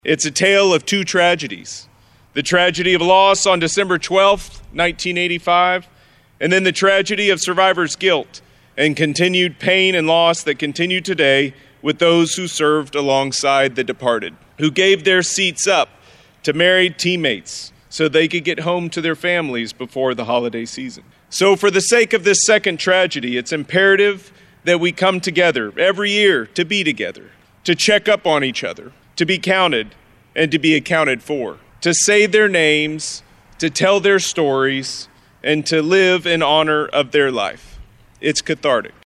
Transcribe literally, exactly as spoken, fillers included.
It's a tale of two tragedies. The tragedy of loss on December twelfth, nineteen eighty-five, and then the tragedy of survivor's guilt and continued pain and loss that continue today with those who served alongside the departed, who gave their seats up to married teammates so they could get home to their families before the holiday season. So for the sake of this second tragedy, it's imperative that we come together every year to be together, to check up on each other, to be counted and to be accounted for, to say their names, to tell their stories, and to live in honor of their life. It's cathartic.